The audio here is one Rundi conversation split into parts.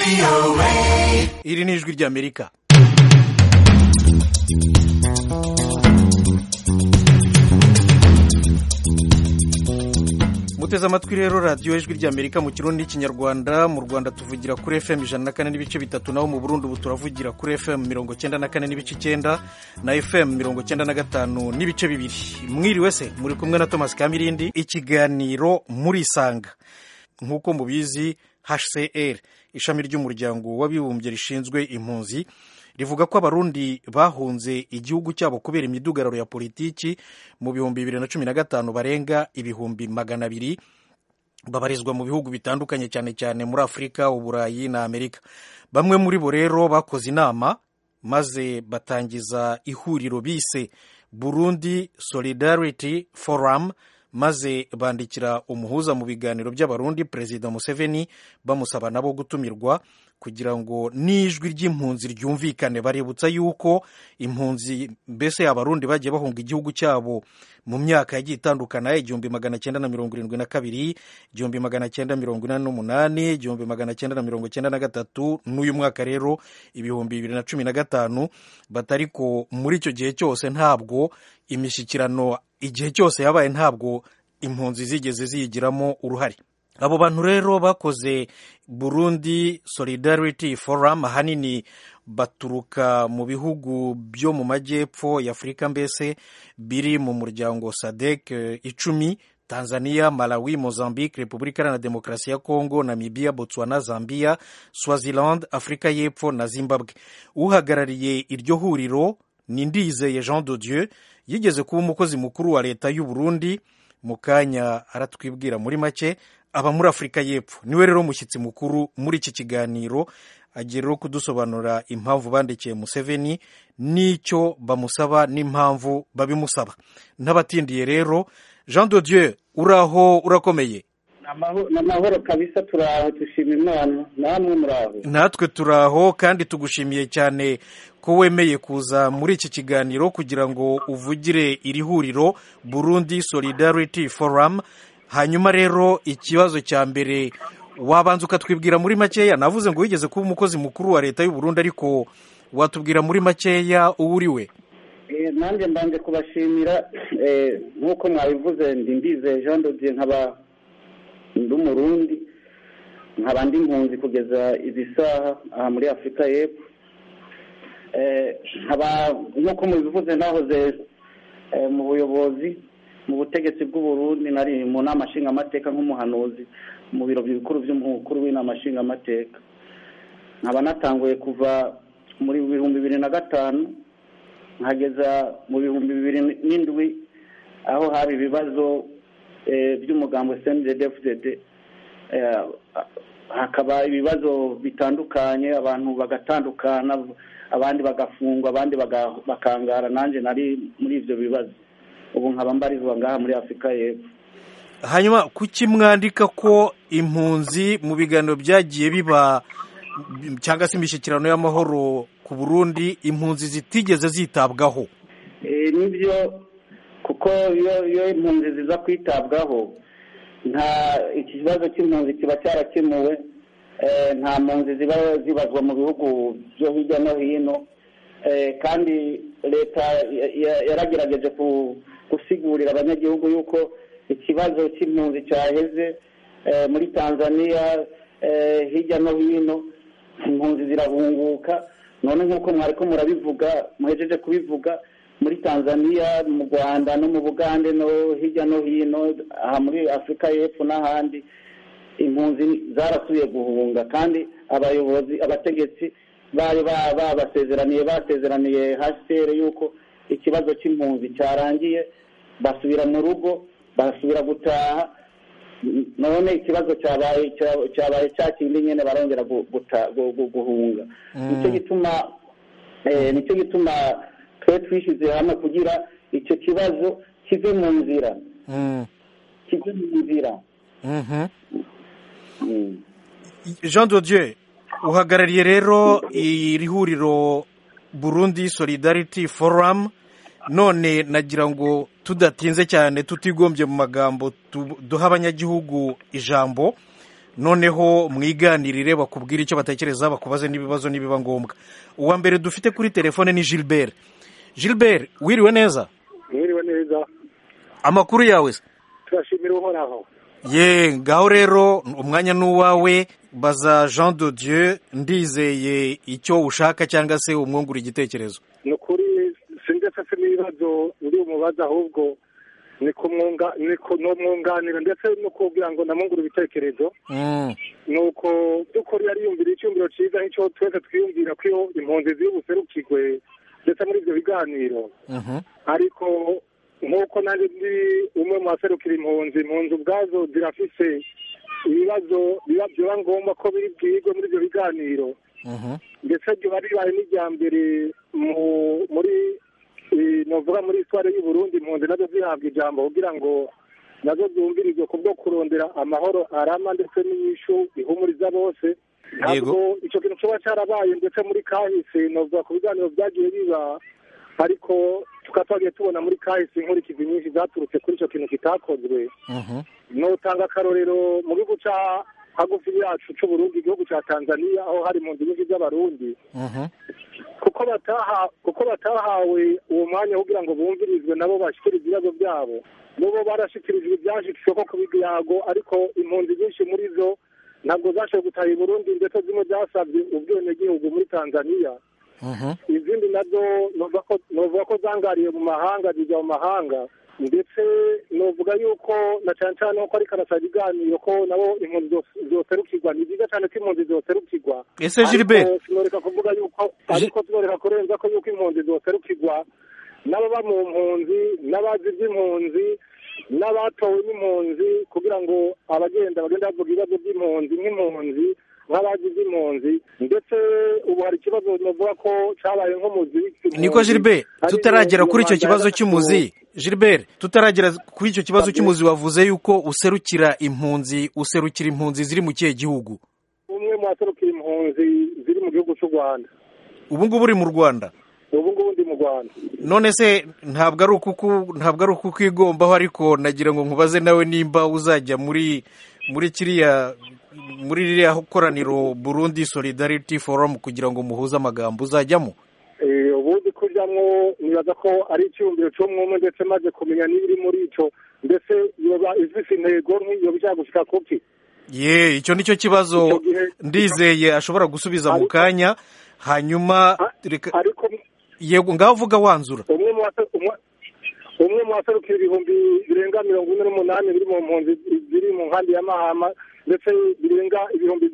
iri ni ijwi ry'Amerika. Muteze amatwi rero radiyo ijwi ry'Amerika mu kirundi n'ikinyarwanda. Mu Rwanda tuvugira kuri FM 104 n'ibice bitatu, naho mu Burundi ubu turavugira kuri FM 94 n'ibice 9 na FM 95 n'ibice bibiri. Mwiriwe se, muri kumwe na Thomas Kamirindi. Ikiganiro muri Isanga. Nk'uko mubizi, HCR ishami ry'umuryango w'abibumbye rishinzwe impunzi rivuga ko abarundi bahunze igihugu cyabo kubera imidugararo ya politiki mu bihumbi 2015 barenga ibihumbi 200 babarizwa mu bihugu bitandukanye cyane cyane muri Afrika, Uburayi na Amerika. Bamwe muri bo rero bakoze inama maze batangiza ihuriro bise Burundi Solidarity Forum, maze bandikira umuhuza mu biganiro by'abarundi President Museveni bamusaba nabo gutumirwa kugira ngo n'ijwi ry'impunzi ryumvikane. Barebutsa yuko impunzi mbese abarundi bagiye bahunga igihugu cyabo mu myaka yagiye itandukana, 1972, 1988, 1993 n'uyu mwaka rero 2015, batariko muri icyo gihe cyose ntabwo imishyikirano igihe cyose yabaye, ntabwo impunzi zigeze ziyigiramo uruhare. Abo bantu rero bakoze Burundi Solidarity Forum ahanini baturuka mu bihugu byo mu majyepfo ya Afrika, mbese biri mu muryango SADC 10: Tanzania, Malawi, Mozambique, Repubulika Iharanira Demokarasi ya Kongo, Namibia, Botswana, Zambia, Swaziland, Afrika y'Epfo na Zimbabwe. Uhagarariye iryo huriro ni Ndizeye Jean de Dieu, yigeze kuba umukozi mukuru wa leta y'u Burundi. Mu kanya aratwibwira muri make. Aba muri Afrika y'Epfo, niwe rero mushyitsi mukuru muri iki kiganiro. Agiye rero kudusobanura impamvu bandikiye Museveni, n'icyo bamusaba n'impamvu babimusaba. Ntabatindiye rero, Jean de Dieu, uraho, urakomeye? Namahoro kabisa, turaho, dushimira Imana. Namwe muraho? Natwe turaho, kandi tugushimiye cyane ko wemeye kuza muri iki kiganiro kugira ngo uvugire iri huriro Burundi Solidarity Forum. Hanyuma rero ikibazo cya mbere, wabanza ukatwibwira muri makeya. Navuze ngo wigeze kuba umukozi mukuru wa leta y'u Burundi, ariko watubwira muri makeya uwo uri we? Nanjye mbanje kubashimira, nk'uko mwabivuze, Ndizeye Jean de Dieu, nkaba ndi Umurundi, nkaba ndi impunzi kugeza izi saha aha muri Afrika y'Epfo. Nkaba nk'uko mubivuze nahoze mu buyobozi mu butegetsi bw'u Burundi, nari mu nama nshingamateka nk'umuhanuzi mu biro bikuru by'umukuru w'inama nshingamateka. Nkaba natanguye kuva muri 2005 nkageza mu 2007, aho hari ibibazo by'umugambo CNDD-FDD. Hakaba ibibazo bitandukanye, abantu bagatandukana, abandi bagafungwa, abandi bakangara. Nanjye nari muri ivyo bibazo. Ubu nkaba mbarizwa ngaha muri Afrika y'Epfo. Hanyuma kuki mwandika ko impunzi mu biganiro byagiye biba cyangwa se imishyikirano y'amahoro ku Burundi, impunzi zitigeze zitabwaho? Nibyo, kuko iyo impunzi ziza kwitabwaho, nta ikibazo cy'impunzi kiba cyarakemuwe. Nta mpunzi ziba zibazwa mu bihugu byo hirya no hino, kandi leta yaragerageje gusigurira abanyagihugu yuko ikibazo cy'impunzi cyaheze. Muri Tanzania, hirya no hino impunzi zirahunguka. None nk'uko mwariko murabivuga, muhejeje kubivuga, muri Tanzania, mu Rwanda no mu Bugande no hirya no hino aha muri Afrika y'Epfo n'ahandi, impunzi zarasubiye guhunga. Kandi abayobozi, abategetsi bari basezeraniye HCR yuko ikibazo cy'impunzi cyarangiye, basubira mu rugo, basubira gutaha. None ikibazo cyabaye cyakindi nyene barongera guhunga. Nicyo gituma twe twishize hamwe kugira icyo kibazo kive mu nzira. Jean de Dieu, uhagarariye rero iri huriro Burundi Solidarity Forum. None nagira ngo tudatinze cyane, tutigombye mu magambo, duha abanyagihugu ijambo. noneho mwiganirire bakubwire icyo batekereza bakubaze n'ibibazo nibiba ngombwa. Uwa mbere dufite kuri telefone ni Gilbert. Gilbert, wiriwe neza? Mwiriwe neza. Amakuru yawe? Turashimira uhoraho. Ngaho rero umwanya n'uwawe, baza Jean de Dieu, ndizeye icyo ushaka cyangwa se umwungura igitekerezo. Nukuri sindetse n'ibibazo ndi umubaza, ahubwo ni kumwunganira ndetse no kugira ngo namungure ibitekerezo. Nuko dukora yariyumvira icyumviro cyiza nk'icyo twese twiyumvira ko iyo impunzi z'ubuserukirwe ndetse muri ibyo biganiro. Ariko nk'uko nanjye ndi umwe mu baserukira impunzi ubwazo zirafise ibibazo biba ngombwa ko biri bwigwe muri ibyo biganiro. Ndetse biba bibaye n'irya mbere muri novuga muri histoire y'u Burundi, impunzi nazo zihabwa ijambo kugira ngo nazo zumvirizwe kubwo kurondera amahoro arama ndetse n'inyishu ihumuriza bose. Ntabwo icyo kintu kiba cyarabaye ndetse muri kahise novuga ku biganiro byagiye biba, ariko tukaba twagiye tubona muri kahise inkurikizi nyinshi zaturutse kuri icyo kintu kitakozwe. Notanga akarorero mu gihugu cya hagufi yacu cy'u Burundi, igihugu cya Tanzania, aho hari impunzi nyinshi z'abarundi kuko batahawe uwo mwanya kugira ngo bumvirizwe nabo bashyikirize ibibazo byabo. Bo barashyikirijwe ibyashyikijwe ko ku biyago, ariko impunzi nyinshi muri zo ntabwo zashoboye gutaha i Burundi, ndetse zimwe zasabye ubwenegihugu muri Tanzania. Izindi nazo novuga ko zangariye mu mahanga, zijya mu mahanga, ndetse novuga yuko na cyane cyane ko ari karasa ibiganiro ko nabo impunzi zoserukirwa. Ni byiza cyane ko impunzi zoserukirwa. Ese Gilbert, sinoreka kuvuga yuko ariko tunoreka kurenza ko yuko impunzi zoserukirwa n'ababa mu mpunzi, n'abazi iby'impunzi, n'abatowe n'impunzi, kugira ngo bagenda bavuga ibibazo by'impunzi nk'impunzi nk'abazi iby'impunzi. Ndetse ubu hari ikibazo navuga ko cyabaye nk'umuzi. Niko Gilbert, tutaragera kuri icyo kibazo cy'umuzi. Gilbert, tutaragera kuri icyo kibazo cy'umuzi, wavuze yuko userukira impunzi ziri mu kihe gihugu? Umwe mu baserukira impunzi ziri mu gihugu cy'u Rwanda. Ubu ngubu uri mu Rwanda? Ubu ngubu ndi mu Rwanda. None se ntabwo ari ukukigombaho, ariko nagira ngo nkubaze nawe nimba uzajya muri ririya koraniro Burundi Solidarity Forum kugira ngo muhuze amagambo, uzajyamo? Ubundi kujyamo nibaza ko ari icyumviro cy'umwumwe, ndetse maze kumenya n'ibiri muri icyo, ndetse yoba izifite intego nk'iyo bijya gushika kuki. Icyo nicyo kibazo ndizeye ashobora gusubiza mu kanya. Hanyuma yego, ngaho vuga wanzura. Umwe mu baserukira ibihumbi birenga 48 biri mu mpunzi ziri mu nkambi ya Mahama, ndetse birenga ibihumbi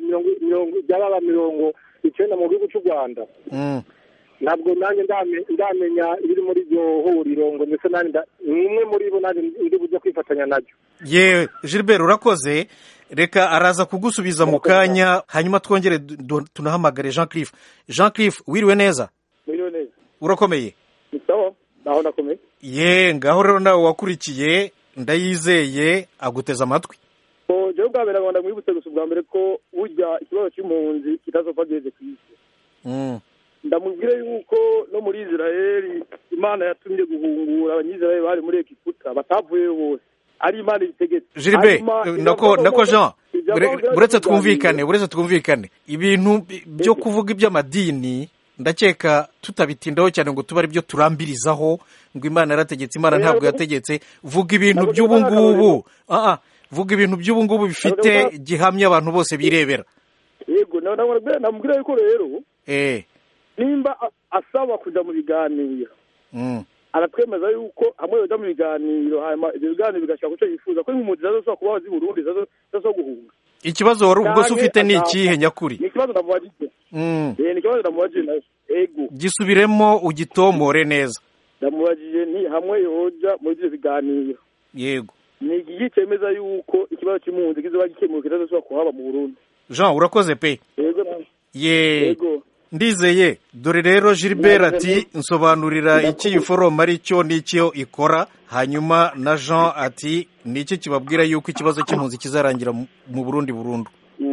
90 mu gihugu cy'u Rwanda. Ntabwo nanjye ndamenya ibiri muri iryo huriro ngo ndetse nanjye umwe muri bo nanjye ndi bujya kwifatanya nabyo. Gilbert, urakoze. Reka araza kugusubiza mu kanya, hanyuma twongere tunahamagare Jean Cliff. Jean Cliff, wiriwe neza? Wiriwe neza. Urakomeye? Sawa, naho nakomeye. Ngaho rero nawe wakurikiye, ndayizeye aguteza amatwi. Je ubwabera Rwanda mwibutse gusa ubwa mbere ko burya ikibazo cy'impunzi kitazopfa geze ku isi. Ndamubwire yuko no muri Israel Imana yatumye guhungura abanyizeraeli bari muri Egiputa batavuye bose, ari Imana itegetse. Gilbert, nako Jean, buretse twumvikane ibintu byo kuvuga iby'amadini, ndakeka tutabitindaho cyane ngo tuba ari byo turambirizaho ngo Imana yarategetse, Imana ntabwo yategetse. Vuga ibintu by'ubu ngubu. Vuga ibintu by'ubu ngubu bifite gihamya abantu bose birebera. Yego, namubwira yuko rero nimba asaba kujya mu biganiro, aratwemeza yuko hamwe bajya mu biganiro, hanyuma ibyo biganiro bigashaka icyo yifuza ko impunzi zazo kuba zi Burundi zazo guhunga. Ikibazo wari ubwo ufite ni ikihe nyakuri? Ni ikibazo ndamubajije. Ni ikibazo ndamubajije. Yego, gisubiremo ugitomore neza. Ndamubajije ni hamwe yoja muri ibyo biganiro. Yego, ni igihe cyemeza yuko ikibazo cy'impunzi kizoba gikemuka kizazo kuhaba mu Burundi. Jean, urakoze pe. Yego, ndizeye. Dore rero Gilbert ati nsobanurira iki iyi forum ari cyo n'icyo ikora, hanyuma na Jean ati niki kibabwira yuko ikibazo cy'impunzi kizarangira mu Burundi burundu.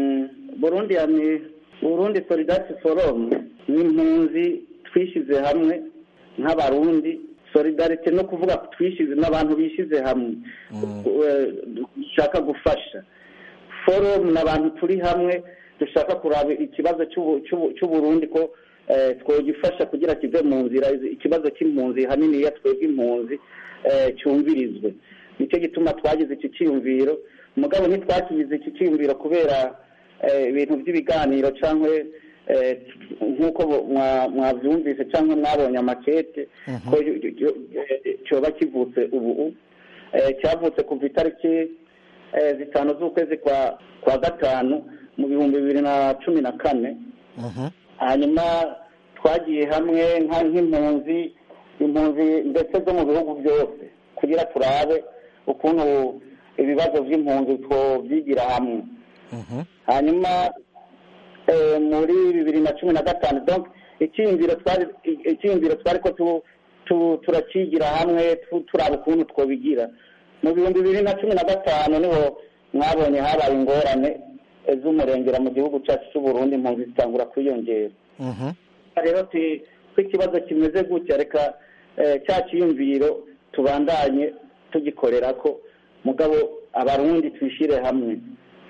Burundi Solidarity Forum ni impunzi twishize hamwe nk'abarundi. Solidarity no kuvuga twishize n'abantu bishize hamwe dushaka gufasha. forum n'abantu turi hamwe dushaka kuraba ikibazo cy'uburundi ko twogifasha kugira kive mu nzira, ikibazo cy'impunzi hanini ya twebwe impunzi cyumvirizwe. Nicyo gituma twagize iki cyiyumviro, mugabo ntitwakigize iki cyiyumviro kubera ibintu by'ibiganiro cyangwa nk'uko mwabyumvise cyangwa mwabonye amakete ko cyoba kivutse ubu, cyavutse kuva itariki 5 z'ukwezi kwa gatanu mu 2014. Hanyuma twagiye hamwe nk'impunzi ndetse zo mu bihugu byose kugira turabe ukuntu ibibazo by'impunzi twobyigira hamwe. Hanyuma muri 2015 donc icyiyumviro twari ko turakigira hamwe turaba ukuntu twobigira. Mu 2015 niho mwabonye habaye ingorane z'umurengera mu gihugu cyacu cy'u Burundi, impunzi zitangura kwiyongera. Rero ko ikibazo kimeze gutya, reka cya cyiyumviro tubandanye tugikorera ko, mugabo abarundi twishire hamwe.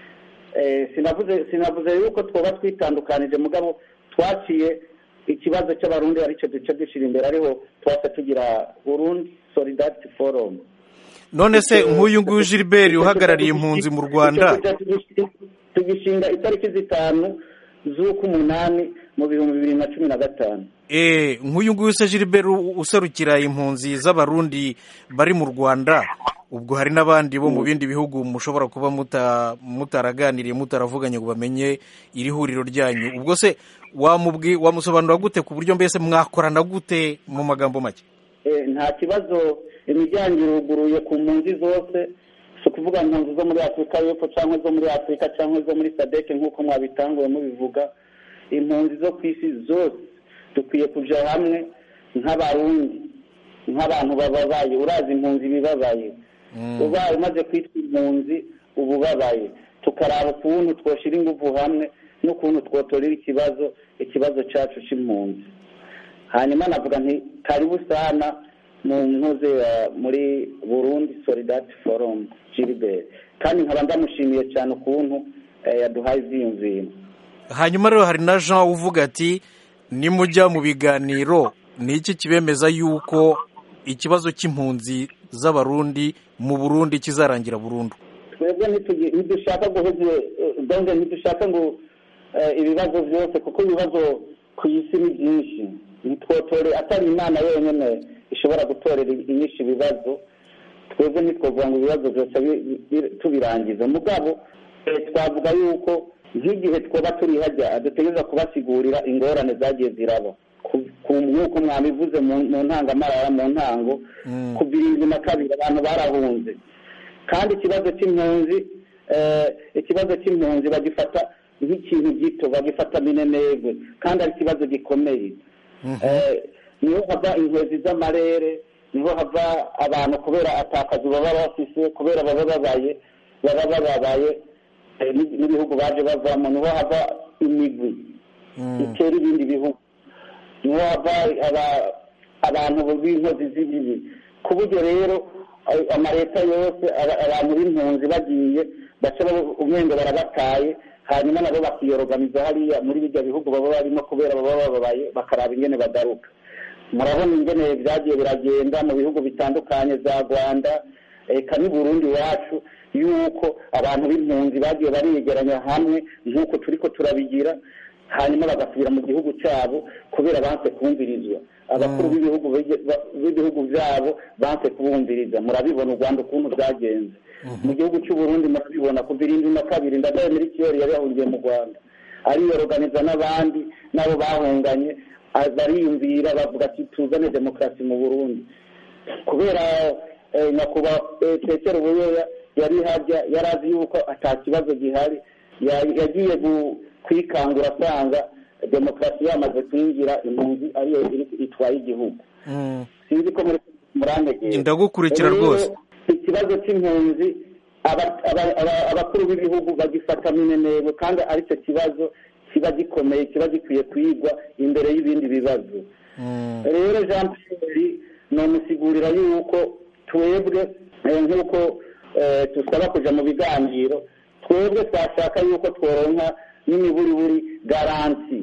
Sinavuze yuko twoba twitandukanije, mugabo twaciye ikibazo cy'abarundi aricyo duce dushira imbere, ariho twase tugira Burundi Solidarity Forum. None se nk'uyu nguyu Gilbert uhagarariye impunzi mu Rwanda tugishinga itariki 5 z'ukumunani mu 2015. Nk'uyu nguyu se Gilbert userukira impunzi z'abarundi bari mu Rwanda, ubwo hari n'abandi bo mu bindi bihugu mushobora kuba mutaraganiriye mutaravuganye ngo bamenye iri huriro ryanyu, ubwo se wamusobanura gute ku buryo mbese mwakorana gute mu magambo make? Nta kibazo, imiryango iruguruye ku mpunzi zose, si ukuvuga impunzi zo muri Afurika y'Epfo cyangwa zo muri Afurika cyangwa zo muri SADC nk'uko mwabitanguye mubivuga. Impunzi zo ku isi zose dukwiye kuja hamwe nk'abarundi, nk'abantu bababaye. Urazi impunzi bibabaye, ubaye umaze kwitwa impunzi ubu babaye, tukaraba ukuntu twoshira ingufu hamwe n'ukuntu twotorera ikibazo cyacu cy'impunzi. Hanyuma navuga nti karibu sana mu ntuze muri Burundi Solidarity Forum Gilbert, kandi nkaba ndamushimiye cyane ukuntu yaduhaye ivyiyumviro. Hanyuma rero hari na Jean uvuga ati nimujya mu biganiro ni iki kibemeza yuko ikibazo cy'impunzi z'abarundi mu Burundi kizarangira burundu? Twebwe ntidushaka guheze ntidushaka ngo ibibazo byose, kuko ibibazo ku isi ni byinshi, ntitwotore atari Imana yonyine ishobora gutorera inyinshi ibibazo. Twebwe ntitwovuga ngo ibibazo byose tubirangiza, mugabo twavuga yuko nk'igihe twoba turi hajya dutegereza kubasigurira ingorane zagiye ziraba nk'uko mwabivuze mu ntangamarara mu ntango ku 2002 abantu barahunze, kandi ikibazo cy'impunzi bagifata nk'ikintu gito, bagifata minenegwe, kandi ari ikibazo gikomeye. Niho hava inkwezi z'amarere, niho hava abantu kubera atakazi baba bafise, kubera baba babaye n'ibihugu baje bavamo, niho hava imigwi itera ibindi bihugu, niho hava abantu b'inkozi z'ibibi. Ku buryo rero amaleta yose abantu b'impunzi bagiye baca umwenge barabataye, hanyuma nabo bakiyoroganiza hariya muri bijya bihugu baba barimo, kubera baba bababaye bakaraba ingene bagaruka. Murabona ingene byagiye biragenda mu bihugu bitandukanye za Rwanda eka ni Burundi wacu, yuko abantu b'impunzi bagiye bariyegeranya hamwe nk'uko turiko turabigira, hanyuma bagasubira mu gihugu cyabo kubera banse kumvirizwa. Abakuru b'ibihugu byabo banse kubumviriza. Murabibona u Rwanda ukuntu byagenze. Mu gihugu cy'u Burundi murabibona ku 2002 ndadaye muri Kiyori yabahungiye mu Rwanda, ariyorganiza n'abandi nabo bahunganye, bariyumvira bavuga ati tuzane demokarasi mu Burundi. Kubera nakuba Petero Buyoya yari hajya yarazi yuko atakibazo gihari, yagiye kwikangura asanga demokarasi yamaze kwinjira, impunzi ariyo itwaye igihugu. Sinzi ko muri murantegeye. Ndagukurikira rwose. Ikibazo cy'impunzi abakuru b'ibihugu bagifata minenebo, kandi ari cyo kibazo kiba gikomeye, kiba gikwiye kwigwa imbere y'ibindi bibazo. Rero Jean Pierre nomusigurira yuko twebwe nk'uko tusaba kuja mu biganiro, twebwe twashaka yuko tworonka n'imiburiburi garanti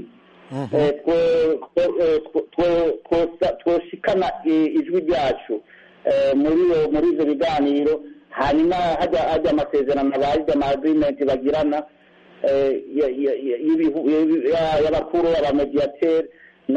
twoshikana ijwi ryacu muri ivyo biganiro, hanyuma hajya amasezerano abaje ama-agreement bagirana y'abakuru abamediateri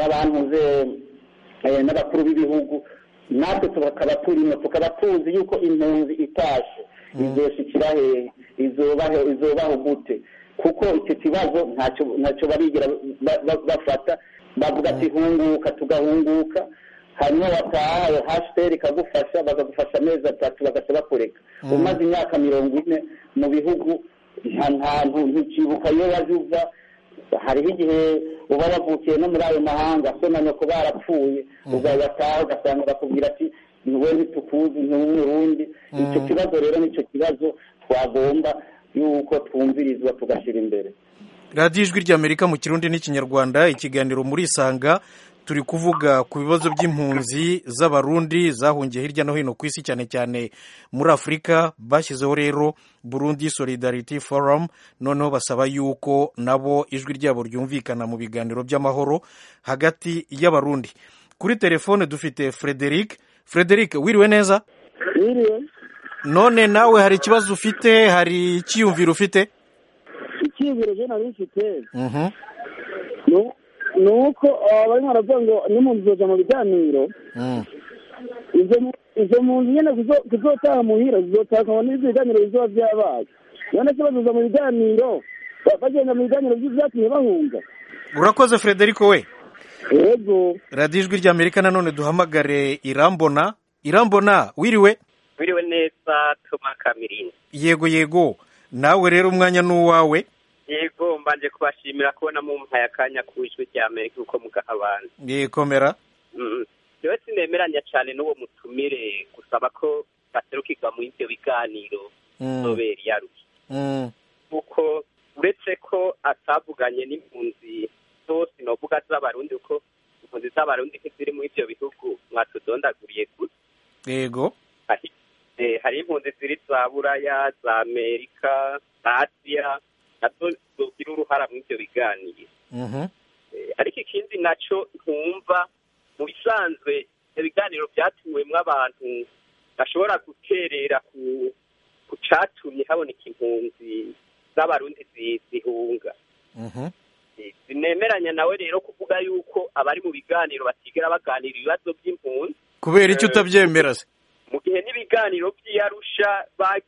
n'abakuru b'ibihugu, natwe tukaba turimo, tukaba tuzi yuko impunzi itashe izoshikira hehe, izobaho gute, kuko icyo kibazo ntacyo barigira bafata, bavuga ati hunguka, tugahunguka, hanyuma wataha hashtag ikagufasha, bakagufasha amezi 3 bagaca bakureka. Umaze imyaka 40 mu bihugu ntukibuka iyo wajuva, hariho igihe uba wavukiye no muri ayo mahanga, so na nyoko barapfuye, ugataha ugasanga bakubwira ati niwe ntitukuzi, ni Umurundi. Icyo kibazo rero nicyo kibazo twagomba yuko twumvirizwa tugashyira imbere. radiyo ijwi ry'Amerika mu Kirundi n'Ikinyarwanda, ikiganiro muri Isanga, turi kuvuga ku bibazo by'impunzi z'abarundi zahungiye hirya no hino ku isi, cyane cyane muri Afurika. Bashyizeho rero Burundi Solidarity Forum, noneho basaba yuko nabo ijwi ryabo ryumvikana mu biganiro by'amahoro hagati y'abarundi. Kuri telefone dufite Frederic. Frederic, wiriwe neza? Wiriwe. None nawe hari ikibazo ufite, hari icyiyumviro ufite? Icyiyumviro je nari mfite nuko bari baravuga ngo n'umuntu uzoja mu biganiro, izo muntu nyene kuzotaha muhira, zizotaha n'ibiganiro bizoba vyabaye. None se bazoza mu biganiro, bagenda mu biganiro vy'ivyatumye bahunga. Urakoze Frederico we. Yego. radiyo ijwi ry'Amerika nanone duhamagare Irambona. Irambona, wiriwe? Wiriwe neza Toma Kamirini. Yego, nawe rero umwanya n'uwawe. Yego, mbanje kubashimira kubona mumpaye akanya ku ijwi ry'Amerika uko mugahabana. Komera. Jewe sinemeranya cyane n'uwo mutumire gusaba ko baserukirwa mu ivyo biganiro nobera yaruki. Kuko uretse ko atavuganye n'impunzi zose novuga z'abarundi, uko impunzi z'abarundi ziri mu ivyo bihugu mwatudondaguriye gusa. Yego. Hari impunzi ziri za Buraya, za Amerika, Asia, nazo zogira uruhara mu ivyo biganiro. Ariko ikindi naco ntumva, mu bisanzwe ibiganiro byatuwemwo abantu bashobora guterera ku catumye haboneka impunzi z'abarundi zihunga. Sinemeranya nawe rero kuvuga yuko abari mu biganiro batigera baganira ibibazo by'impunzi. Kubera icyo utabyemera se? Mu gihe n'ibiganiro by'Arusha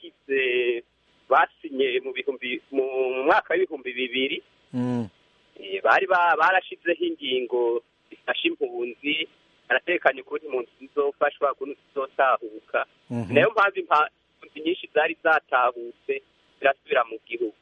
basinye mu mwaka w'2000 bari barashizeho ingingo zifasha impunzi, baratekanye ukuntu impunzi zizofashwa, ukuntu zizotahuka. Nayo mpamvu impunzi nyinshi zari zatahutse zirasubira mu gihugu.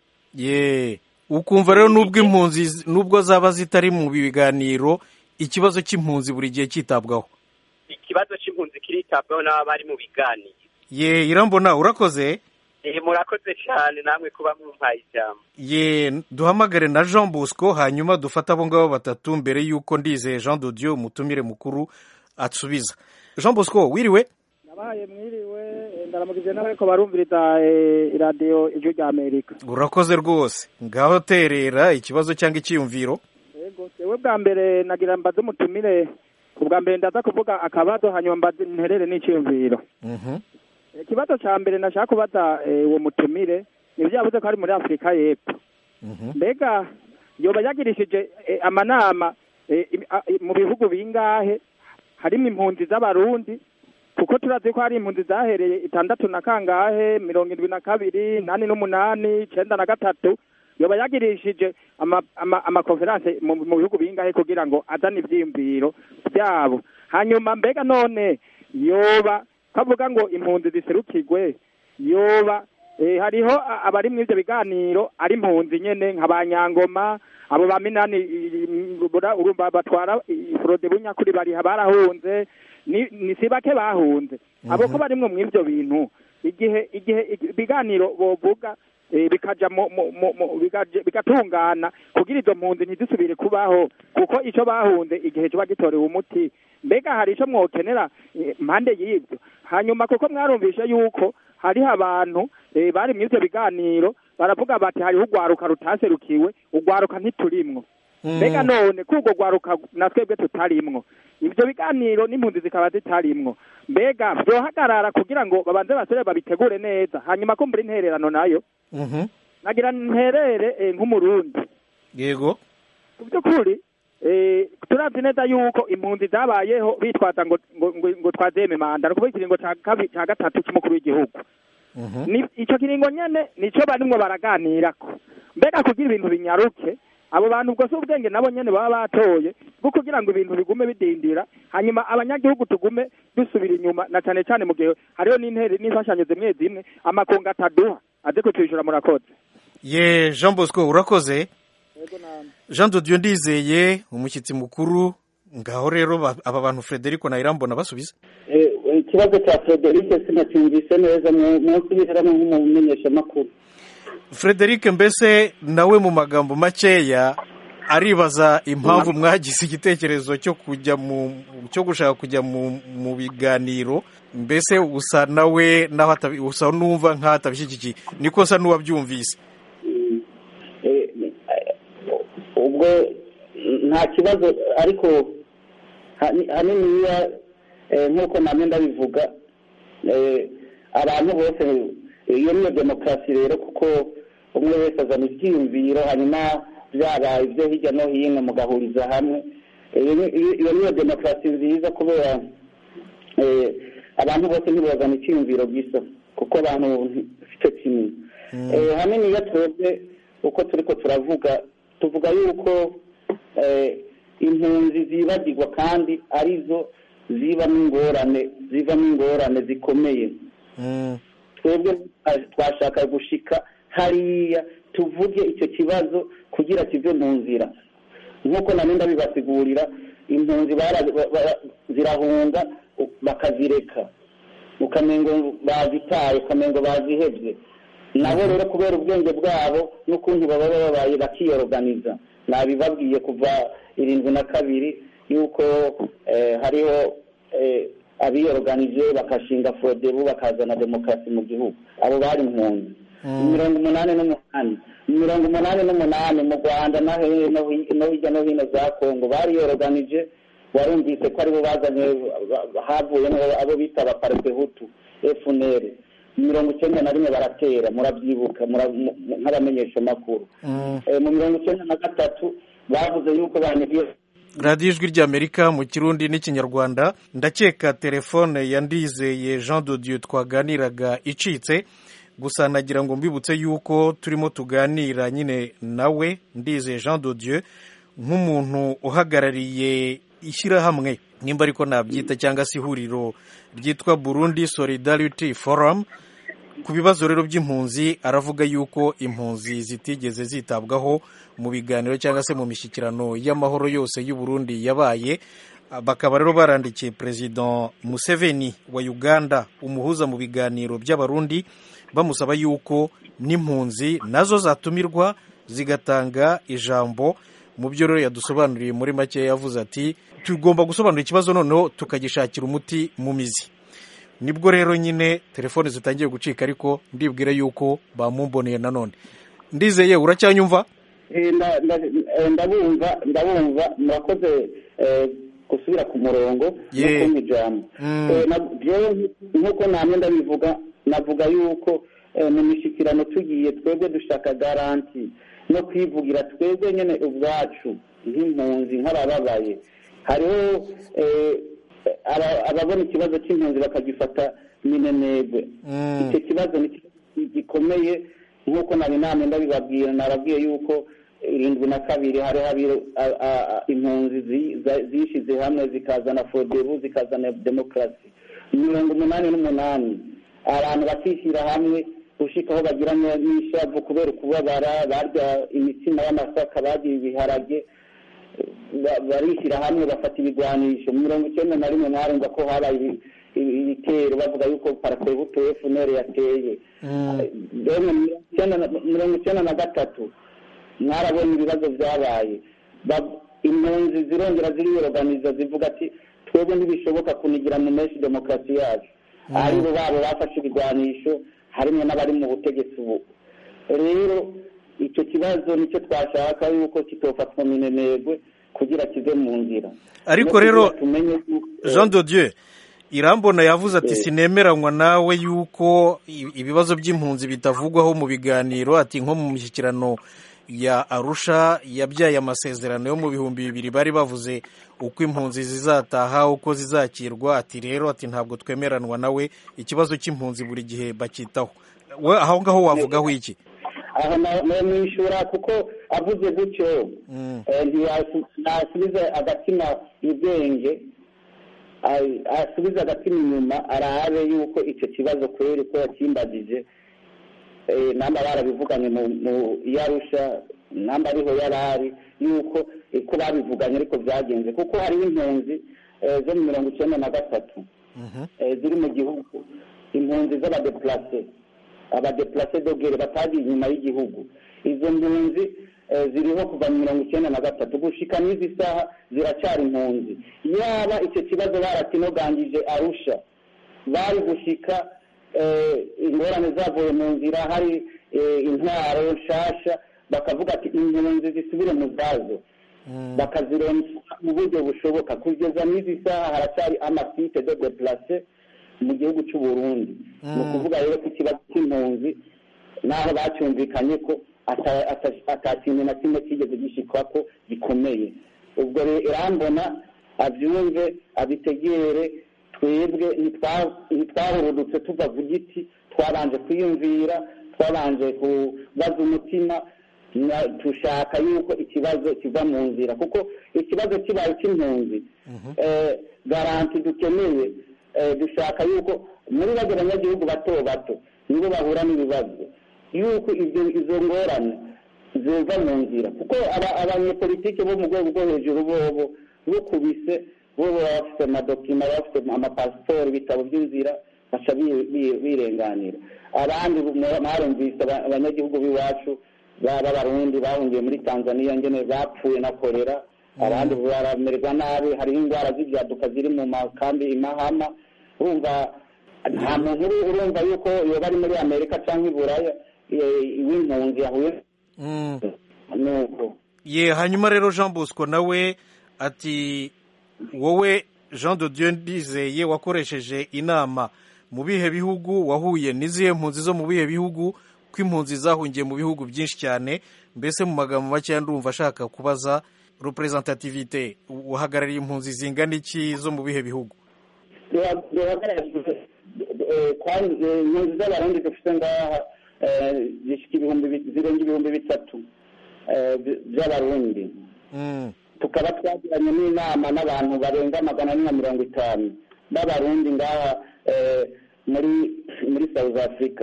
Ukumva rero nubwo zaba zitari mu biganiro, ikibazo cy'impunzi buri gihe cyitabwaho. Ikibazo cy'impunzi kiritabwaho n'abari mu biganiro. Irambona, urakoze? Murakoze cyane namwe kuba mumpaye ijambo. Duhamagare na Jean Bosco, hanyuma dufata abo ngabo batatu mbere yuko Ndizeye Jean de Dieu umutumire mukuru atsubiza. Jean Bosco, wiriwe? Nabaye mwiriwe, ndaramugije nawe ko barumviriza radio ijwi ry'Amerika. Urakoze rwose. Ngaho terera ikibazo cyangwa icyiyumviro. Yego, sewe bwa mbere nagira mbaze umutumire, ubwa mbere ndaza kuvuga akabazo, hanyuma mbaze nterere n'icyiyumviro. Ikibazo cya mbere nashaka kubaza uwo mutumire, nibyo yavuze ko ari muri Afurika y'Epfo. Mbega yoba yagirishije amanama mu bihugu bingahe harimo impunzi z'abarundi? Kuko turazi ko hari impunzi zahereye 6 na kangahe, 72, 88, 93. Yoba yagirishije amakonferanse mu bihugu bingahe kugira ngo azane ivyiyumviro byabo? Hanyuma mbega none yoba kavuga ngo impunzi ziserukirwe, yoba hariho abari mu ivyo biganiro ari impunzi nyene nk'abanyangoma, abo ba Minani urumva batwara Frode Bunyakuri bari barahunze, ni sibake bahunze. Abo ko barimwe mu ivyo bintu, igihe biganiro bovuga bikaja bigatungana kugira izo mpunzi ntizisubire kubaho, kuko ico bahunze igihe cyo bagitorewe umuti. Mbega hari ico mwokenera mpande y'ibyo? Hanyuma kuko mwarumvisha yuko hariho abantu bari mu ivyo biganiro baravuga bati hariho urwaruka rutaserukiwe, urwaruka ntiturimwo. Mbega none k'urwo rwaruka na twebwe tutarimwo, ivyo biganiro n'impunzi zikaba zitarimwo, mbega vyohagarara kugira ngo babanze basore babitegure neza, hanyuma ko mbura intererano nayo nagira nterere nk'umurundi. Yego, ku by'ukuri turavye neza yuko impunzi zabayeho bitwaza ngo twazeme manda no kuvuga ikiringo ca gatatu c'umukuru w'igihugu. Ico kiringo nyene nico barimwo baraganirako, mbega kugira ibintu binyaruke abo bantu ubwo se ubwenge nabo nyene baba batoye bwo kugira ngo ibintu bigume bidindira, hanyuma abanyagihugu tugume dusubira inyuma, na cane cane mu gihe hariho n'imfashanyo zimwe zimwe amakungu ataduha aze kutwishyura. Murakoze. Ye Jean Bosco, urakoze. Jean de Dieu Ndizeye, umushyitsi mukuru. Ngaho rero aba bantu Frederico na Irambona basubiza. Ikibazo cya Frederico sinacyumvise neza, munsi biheramo nk'umumenyesha makuru. Frederic mbese nawe mu magambo makeya aribaza impamvu mwagize igitekerezo cyo gushaka kujya mu biganiro, mbese usa nawe naho usa numva nk'atabishyigikiye, niko sa n'uwabyumvise. Ubwo nta kibazo, ariko haniniya nk'uko namwe ndabivuga, abantu bose iyo niyo demokarasi rero, kuko umwe wese azana ibyiyumviro, hanyuma byabaye ibyo hirya no hino mugahuriza hamwe. Iyo niyo demokarasi nziza, kubera abantu bose ntibazana icyiyumviro gisa, kuko abantu bifite kimwe. Hanini iyo twebwe uko turiko tuvuga yuko impunzi zibagirwa kandi arizo zivamo ingorane zikomeye. Twebwe twashaka gushika hariya tuvuge icyo kibazo kugira kive mu nzira, nk'uko nane ndabibasigurira. Impunzi zirahunga bakazireka, ukamengo bazitaye, ukamengo bazihebye. Nabo rero kubera ubwenge bwabo n'ukuntu baba babaye bakiyoroganiza, nabibabwiye kuva 72 yuko hariho abiyoroganije bakashinga Frodebu bakazana demokarasi mu gihugu. Abo bari impunzi 88 mu Rwanda no hirya no hino za Kongo bariyoroganije. Warumvise ko aribo bazanye, havuyemo abo bita abaparite Hutu FNL 91 baratera, murabyibuka nk'abamenyesha makuru. Mu 93 bavuze yuko banyagiye. Radio Ijwi ry'Amerika mu Kirundi n'Ikinyarwanda. Ndakeka telefone ya Ndizeye Jean de Dieu twaganiraga icitse, gusa nagira ngo mbibutse yuko turimo tuganira nyine nawe Ndizeye Jean de Dieu nk'umuntu uhagarariye ishyirahamwe, nimba ariko nabyita, cyangwa se ihuriro ryitwa Burundi Solidarity Forum. Ku bibazo rero by'impunzi aravuga yuko impunzi zitigeze zitabwaho mu biganiro cyangwa se mu mishyikirano y'amahoro yose y'u Burundi yabaye. Bakaba rero barandikiye President Museveni wa Uganda, umuhuza mu biganiro by'abarundi, bamusaba yuko n'impunzi nazo zatumirwa zigatanga ijambo. Mu byo rero yadusobanuriye muri make, yavuze ati tugomba gusobanura ikibazo noneho tukagishakira umuti mu mizi. Nibwo rero nyine telefone zitangiye gucika, ariko ndibwira yuko bamumboneye nanone. Ndizeye, uracyanyumva? Ndabumva. Murakoze gusubira ku murongo no kumva ijambo. Nk'uko namwe ndabivuga, navuga yuko mu mishyikirano tugiye twebwe dushaka garanti no kwivugira twebwe nyine ubwacu nk'impunzi, nk'abababaye. Hariho ababona ikibazo cy'impunzi bakagifata minenegwe. Icyo kibazo ni gikomeye, nk'uko namwe ndabibabwira. Narabwiye yuko 72 hariho impunzi zishize hamwe zikazana Frodebu, zikazana demokarasi. 88 abantu bakishyira hamwe gushikaho bagira n'ishavu kubera kubabara, barya imitsima y'amasaka, bagiye ibiharage, barishyira hamwe bafata ibigwanisho. 91 mwarumva ko habaye ibitero, bavuga yuko parate Hutu FNL yateye. 93 mwarabonye ibibazo byabaye. Impunzi zirongera ziriyorganiza zivuga ati twebwe ntibishoboka kunigira mu meshi demokarasi yacu. Aribo babo bafashe ibigwanisho, harimo n'abari mu butegetsi ubu. rero icyo kibazo nicyo twashaka yuko kitofatwa minenegwe kugira kive mu nzira. Ariko rero Jean de Dieu Irambona yavuze ati sinemeranywa nawe yuko ibibazo by'impunzi bitavugwaho mu biganiro, ati nko mu mishyikirano ya Arusha yabyaye amasezerano yo mu 2000 bari bavuze uko impunzi zizataha uko zizakirwa, ati rero ati ntabwo twemeranwa nawe, ikibazo cy'impunzi buri gihe bakitaho. Aho ngaho wavugaho iki? Aha mwishura kuko avuze gutyo ntiyasubiza agatima ibwenge, asubiza agatima inyuma arabe yuko icyo kibazo kweri ko yakimbagije namba barabivuganye mu Yarusha, namba ariho yarari yuko ko babivuganye ariko byagenze, kuko hari impunzi zo mu 1993 ziri mu gihugu, impunzi abadeplace dogere batagiye inyuma y'igihugu. Izo mpunzi ziriho kuva mu 1993 gushika n'izi saha ziracyari impunzi. Yaba icyo kibazo barakinogangije Arusha, bari gushika ingorane zavuye mu nzira, hari intwaro nshasha, bakavuga ati impunzi zisubire mu zazo, bakazironsa mu buryo bushoboka. Kugeza n'izi saha haracyari amasite de déplacer mu gihugu cy'u Burundi. Ni ukuvuga rero ko ikibazo cy'impunzi naho bacyumvikanye ko atakintu na kimwe kigeze gishikwa ko gikomeye. Ubwo rero Irambona abyumve abitegere, twebwe ntitwahurudutse tuva ku giti, twabanje kwiyumvira, twabanje kubaza umutima, tushaka yuko ikibazo kiva mu nzira, kuko ikibazo kibaye cy'impunzi garanti dukeneye, dushaka yuko muri bajya abanyagihugu bato bato nibo bahura n'ibibazo, yuko izo ngorane ziva mu nzira, kuko abanyepolitike bo mu rwego rwo hejuru bobo bukubise bo bafite amadokima, bafite amapasiporo, ibitabo by'inzira, baca birenganira. Abandi mwarumvise abanyagihugu b'iwacu b'abarundi bahungiye muri Tanzania ngene bapfuye na kolera, abandi baramererwa nabi, hari indwara z'ibyaduka ziri mu makambi imahama. Urumva nta muntu urumva yuko iyo bari muri Amerika cyangwa i Buraya w'impunzi yahuye nuko. Hanyuma rero Jean Bosco nawe ati wowe Jean de Dieu Ndizeye wakoresheje inama mu bihe bihugu, wahuye n'izihe mpunzi zo mu bihe bihugu, ko impunzi zahungiye mu bihugu byinshi cyane, mbese mu magambo make ndumva ashaka kubaza representativité, uhagarariye impunzi zingana iki zo mu bihe bihugu? Impunzi z'abarundi dufite ngaha zirenga ibihumbi 3 by'abarundi, tukaba twagiranye n'inama n'abantu barenga 450 b'abarundi ngaha muri South Africa,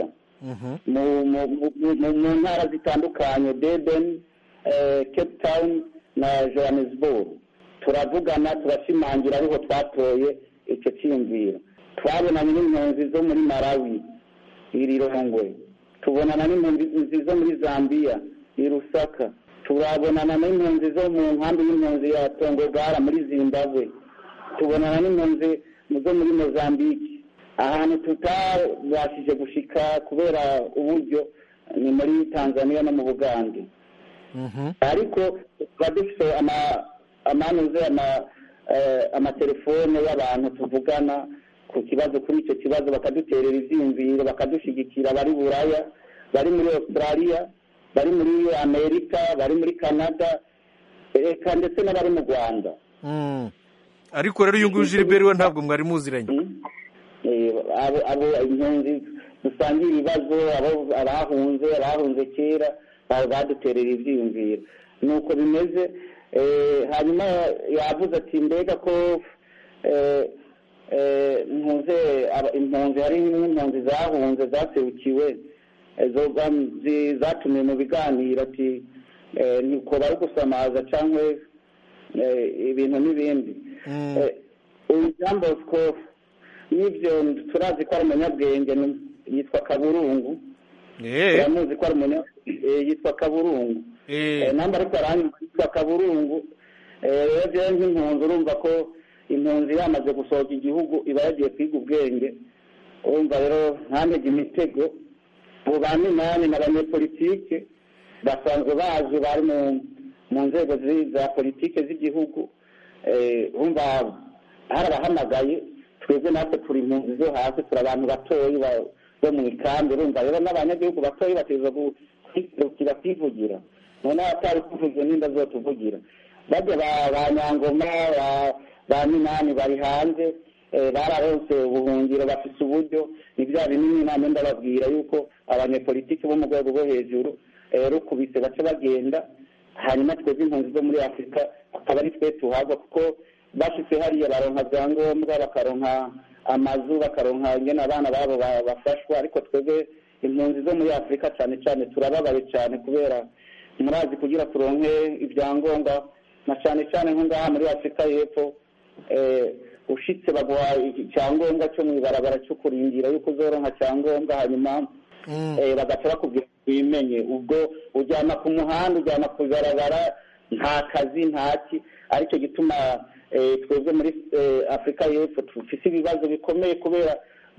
mu ntara zitandukanye, Durban, Cape Town na Johannesburg. Turavugana, turashimangira ariho twatoye icyo cyiyumviro. Twabonanye n'impunzi zo muri Malawi, Lilongwe, tubonana n'impunzi zo muri Zambia, Lusaka, turabonana n'impunzi zo mu nkambi y'impunzi ya Tongogara muri Zimbabwe, tubonana n'impunzi zo muri Mozambique. Ahantu tutabashije gushika kubera uburyo ni muri Tanzania no mu Bugande. Ariko badufite amatelefone y'abantu tuvugana ku kibazo, kuri icyo kibazo bakaduterera ivyiyumviro, bakadushigikira, bari Buraya, bari muri Australia, bari muri Amerika, bari muri Canada, eka ndetse n'abari mu Rwanda. Ariko rero uyu nguyu Gilbert we ntabwo mwari muziranye? Abo impunzi dusangira ibibazo, abahunze kera baduterera ivyiyumviro, nuko bimeze. Hanyuma yavuze ati mbega ko impunzi hari n'impunzi zahunze zaserukiwe zatumiwe mu biganiro, ati niko bari gusamaza cyangwa ibintu n'ibindi. Uyu Jean Bosco n'ibyo turazi ko ari umunyabwenge, yitwa Kaburungu. Turamuzi ko ari yitwa Kaburungu. Namba ariko aranyuma yitwa Kaburungu. Rero nk'impunzi urumva ko impunzi yamaze gusohoka igihugu iba yagiye kwiga ubwenge. Urumva rero ntantege imitego, abo ba minani n'abanyepolitike basanzwe baje bari mu nzego za politike z'igihugu bumva harabahamagaye twebwe natwe turi impunzi zo hasi turi abantu batoyi bo mu ikambi urumva rero n'abanyagihugu batoyi bategerezwa kwihutira kwivugira noneho atari kuvuga n'inda zo tuvugira bajya ba nyangoma ba minani bari hanze bararonse ubuhungiro bafite uburyo ni bya binini inama ndababwira yuko abanyepolitiki bo mu rwego rwo hejuru rukubise bace bagenda hanyuma twebwe impunzi zo muri afurika akaba ari twe tuhagwa kuko bashitse hariya baronka byangombwa bakaronka amazu bakaronka ingene abana babo bafashwa ariko twebwe impunzi zo muri afurika cyane cyane turababaye cyane kubera murazi kugira turonke ibyangombwa na cyane cyane nko ngaha muri afurika y'epfo ushitse baguha icyangombwa cyo mu ibarabara cyo kuringira yuko uzoronka cyangombwa hanyuma bagaca bakubwira wimenye ubwo ujyana ku muhanda ujyana ku ibarabara nta kazi ntaki aricyo gituma twebwe muri afurika y'epfo dufite ibibazo bikomeye kubera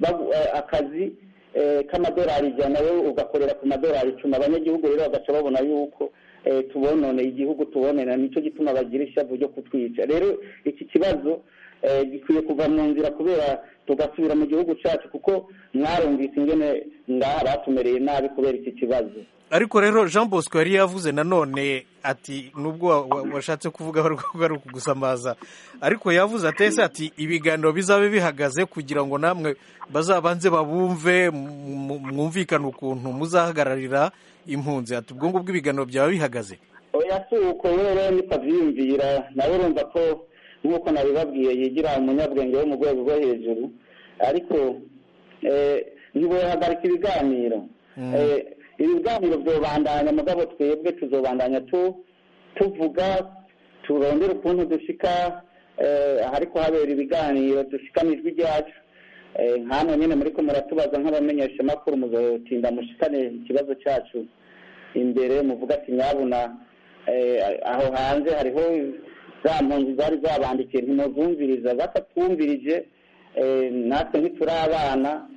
akazi k'amadolari ijana wowe ugakorera ku madolari 10 abanyagihugu rero bagaca babona yuko tubonone igihugu tubonena nicyo gituma bagira ishavu ryo kutwica rero iki kibazo gikwiye kuva mu nzira kubera tugasubira mu gihugu cyacu kuko mwarumvise ingene ngaha batumereye nabi kubera iki kibazo ariko rero Jean Bosco yari yavuze nanone ati nubwo washatse kuvuga ari ukugusamaza ariko yavuze atese ati ibiganiro bizabe bihagaze kugira ngo namwe bazabanze babumve mwumvikane ukuntu muzahagararira impunzi ati ubwo ngubwo ibiganiro byaba bihagaze oya si uko rero nikavyiyumvira nawe urumva ko nk'uko nabibabwiye yigira umunyabwenge wo mu rwego rwo hejuru ariko ntibohagarika ibiganiro ibiganiro byobandanya mugabo twebwe tuzobandanya tuvuga turondera ukuntu dushika ariko habera ibiganiro dushikana ijwi ryacu nk'amwe nyine muri ko muratubaza nk'abamenyesha makuru muzotinda mushikane ikibazo cyacu imbere muvuga ati nyabuna aho hanze hariho za mpunzi zari zabandikiye ntimuzumviriza batatwumvirije natwe ntituri abana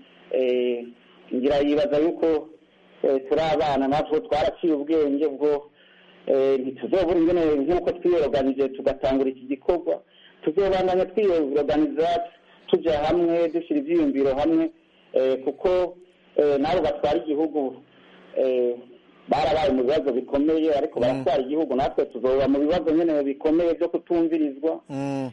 ngira yibaza yuko turi abana natwe twaraciye ubwenge bwo ntituzobura ingene nk'uko twiyoganije tugatangura iki gikorwa tuzobandanya twiyoganiza tujya hamwe dushyira ibyiyumviro hamwe kuko nabo batwara igihugu barabaye mu bibazo bikomeye ariko baratwara igihugu natwe tuzoba mu bibazo nyine bikomeye byo kutumvirizwa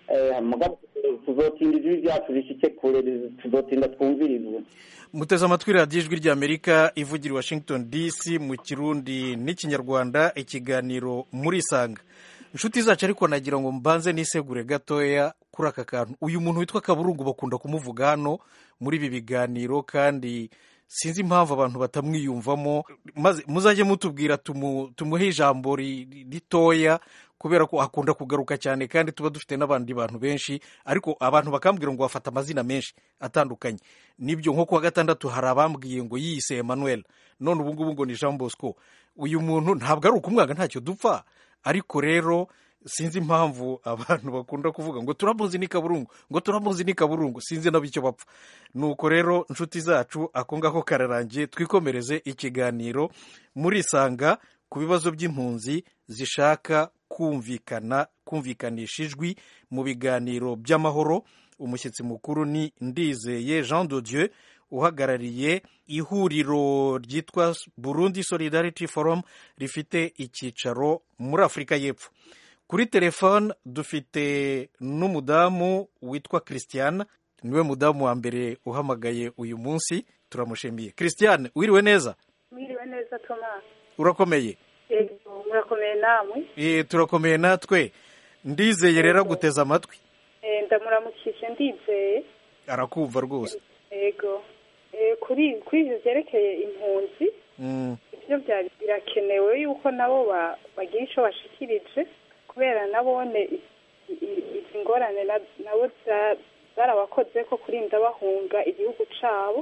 tuzotinda ijwi ryacu rishike kure tuzotinda twumvirizwe muteze amatwi radiyo ijwi ry'amerika ivugira i Washington DC mu kirundi n'ikinyarwanda ikiganiro muri Isanga inshuti zacu ariko nagira ngo mbanze nisegure gatoya kuri aka kantu uyu muntu witwa Kaburungu bakunda kumuvuga hano muri ibi biganiro kandi sinzi impamvu abantu batamwiyumvamo maze muzajye mutubwira tumuhe ijambo ritoya kubera ko akunda kugaruka cyane kandi tuba dufite n'abandi bantu benshi ariko abantu bakambwira ngo bafata amazina menshi atandukanye nibyo nko kuwa gatandatu hari abambwiye ngo yiyise Emmanuel none ubu ngubu ngo ni Jean Bosco uyu muntu ntabwo ari ukumwaga ntacyo dupfa ariko rero sinzi impamvu abantu bakunda kuvuga ngo turamuzi ni Kaburungu ngo turamuzi ni Kaburungu sinzi nabo icyo bapfa nuko rero inshuti zacu ako ngako kararangiye twikomereze ikiganiro muri Isanga ku bibazo by'impunzi zishaka kumvikanisha ijwi mu biganiro by'amahoro umushyitsi mukuru ni Ndizeye Jean de Dieu uhagarariye ihuriro ryitwa Burundi Solidarity Forum rifite icyicaro muri Afurika y'Epfo kuri telefone dufite n'umudamu witwa Christiane niwe mudamu wa mbere uhamagaye uyu munsi turamushimiye Christiane wiriwe neza wiriwe neza Thomas urakomeye murakomeye namwe turakomeye natwe Ndizeye rero guteza amatwi ndamuramukije Ndizeye arakumva rwose yego kuri ibyo byerekeye impunzi ibyo birakenewe yuko nabo bagira icyo bashikirije kubera nabone izi ngorane nabo zarabakoze ko kurinda bahunga igihugu cyabo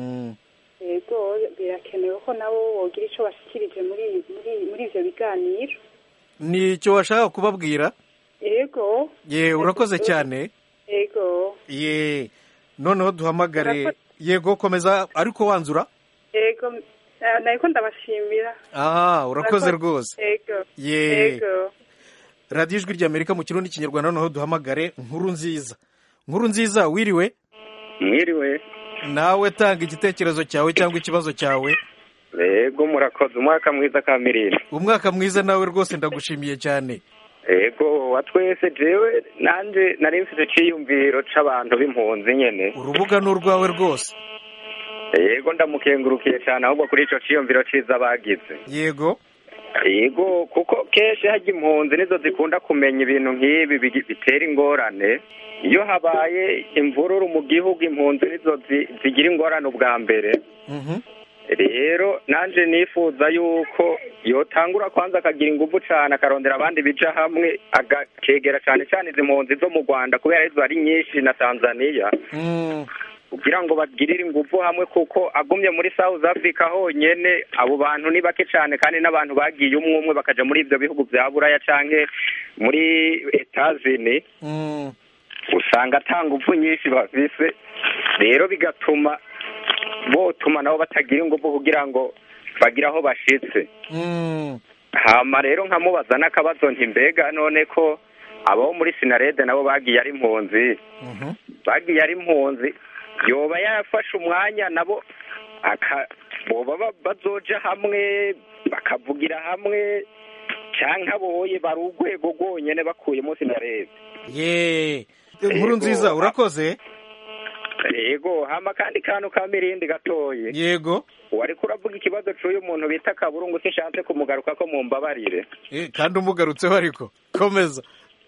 yego birakenewe ko nabo bogira icyo bashikirije muri ibyo biganiro ni icyo washaka kubabwira yego urakoze cyane yego noneho duhamagare yego komeza ariko wanzura yego nariko ndabashimira. Urakoze rwose. Yego. radiyo ijwi ry'Amerika mu kirundi n'ikinyarwanda noneho duhamagare nkuru nziza wiriwe. Mwiriwe. Nawe tanga igitekerezo cyawe cyangwa ikibazo cyawe. Yego murakoze, umwaka mwiza Kamirindi. Umwaka mwiza nawe rwose ndagushimiye cyane. Yego watwese jewe nanje nari mfite ciyumviro c'abantu b'impunzi nyene. Urubuga n'urwawe rwose. Yego ndamukengurukiye cyane ahubwo kuri ico ciyumviro ciza bagize. Yego kuko kenshi hajya impunzi nizo zikunda kumenya ibintu nk'ibi bitera ingorane. Iyo habaye imvururu mu gihugu impunzi nizo zigira ingorane ubwa mbere. Rero nanje nifuza yuko yotangura kwanza akagira ingufu cyane akarondera abandi bija hamwe agakegera cyane cyane izi mpunzi zo mu Rwanda kubera izo ari nyinshi na Tanzania. Kugira ngo bagirire ingufu hamwe kuko agumye muri South Africa honyene abo bantu ni bake cyane kandi n'abantu bagiye umwe bakaja muri ivyo bihugu vya Buraya canke muri Etats-Unis usanga atanga ingufu nyinshi bafise, rero bigatuma botuma nabo batagira ingufu kugira ngo bagire aho bashitse. Hama rero nkamubaza n'akabazo nti mbega none ko abo muri Sinarede nabo bagiye ari impunzi yoba yafashe umwanya nabo boba bazoja hamwe bakavugira hamwe canke aboye bari urwego rwonyene bakuyemo Sinarede. Nkuru nziza urakoze. Yego hama kandi kantu Kamirindi gatoye. Yego wari kuravuga ikibazo c'uyu muntu bita Kaburungu sinshatse kumugaruka ko mumbabarire. Kandi umugarutseho ariko komeza.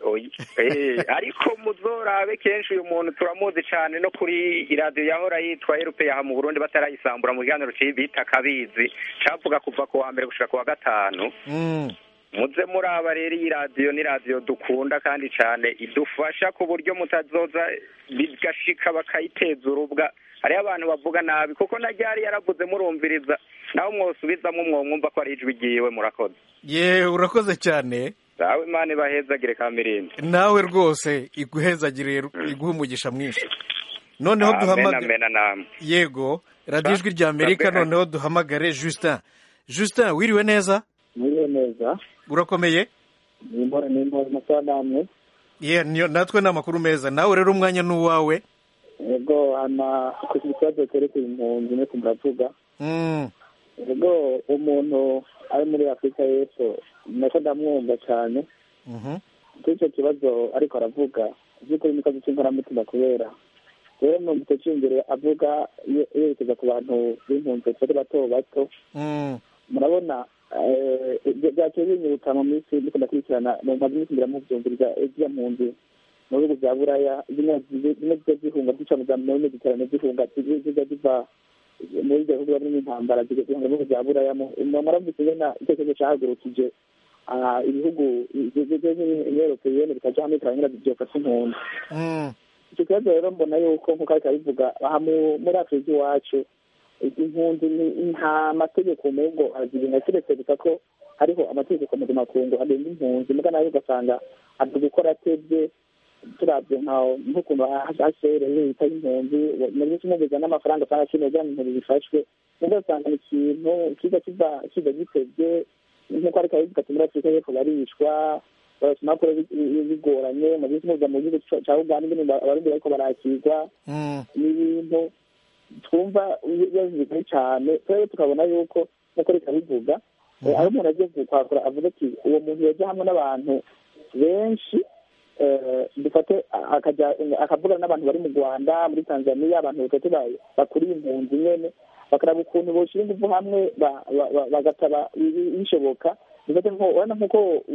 Ariko muzorabe kenshi uyu muntu turamuzi cyane no kuri iradiyo yahora yitwa RPA mu Burundi batarayisambura mu kiganiro bita Kabizi cavuga kuva ku wa mbere gushika ku wa gatanu. Muze muraba rero iyi radiyo ni radiyo dukunda kandi cyane idufasha ku buryo mutazoza bigashika bakayiteza urubwa. Hariho abantu bavuga nabi kuko na ryari yaravuze murumviriza naho mwosubizamo mwumva ko ari ijwi ryiwe. Murakoze. Urakoze cyane. Nawe Imana ibahezagire Kamirindi. Nawe rwose iguhezagire iguhe umugisha mwinshi. Noneho duhamagare. Yego radiyo ijwi ry'Amerika noneho duhamagare Justin wiriwe neza. Mwiriwe neza. Urakomeye? Nimbora nasa namwe. Natwe ni amakuru meza. Nawe rero umwanya n'uwawe. Yego ku kibazo cyerekeye impunzi no kumuravuga. Yego umuntu ari muri Afurika y'Epfo nako ndamwumva cyane. Kuri icyo kibazo ariko aravuga by'ukuri ni ikibazo cy'inkoramutima kubera rero mu gice cy'imbere avuga yerekeza ku bantu b'impunzi bato. Murabona byakeye binyibutsa mu minsi ndiko ndakurikirana mu mazi minsi ngira mubyumviriza ijya mpunzi mu bihugu bya Buraya zimwe zihunga duca mu zamene ziterane zihunga ziva muri ibyo bihugu birimo intambara zihunga mu bihugu bya Buraya muravuze na icyerekezo cyahagurukije ibihugu Europeyene bikaja hamwe bikanyura byofasha impunzi. Icyo kibazo rero mbona yuko nk'uko ariko abivuga muri Afurika iwacu impunzi nta mategeko mengo azirinda keretse gusa ko hariho amategeko mpuzamakungu agenga impunzi muga nayo ugasanga ari gukora atebye turabye nk'ukuntu HCR yita impunzi muri kimwe n'amafaranga cyangwa kintu kugira ngo impunzi zifashwe ugasanga ni ikintu kiza gitebye nk'uko ariko abivuga ati muri Afurika y'Epfo barishwa barasoma ko bigoranye mu gihe mu gihugu cya Uganda n'ibindi abarundi bariko barakirwa n'ibintu twumva bivuga cyane rero tukabona yuko nk'uko reka bivuga aho umuntu agiye kwakura avuga ati uwo muntu yaje hamwe n'abantu benshi dufate akavuga n'abantu bari mu Rwanda muri Tanzania abantu batatu bakuriye impunzi nyene bakaraba ukuntu boshira ingufu hamwe bagataba bishoboka dufate nk'uko